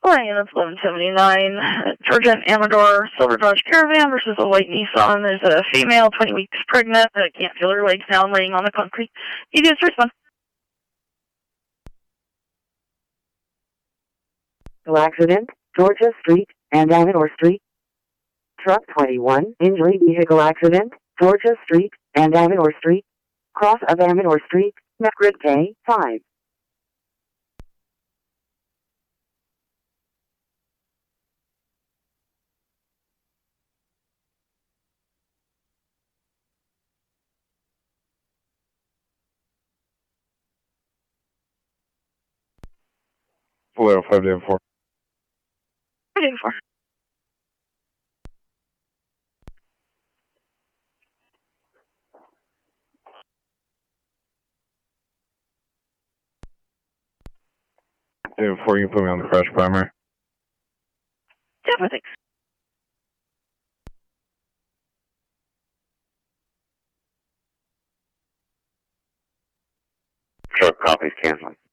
Flying units 1179, Georgia and Amador, Silver Dodge Caravan versus a white Nissan. There's a female, 20 weeks pregnant, that can't feel her legs now, laying on the concrete. EDS respond. Accident, Georgia Street and Amador Street. Truck 21, injury vehicle accident, Georgia Street and Amador Street. Cross of Amador Street, Grid K5. Valero 584. 584. Before you can put me on the crash primer. Yeah, thanks. Truck copies canceling.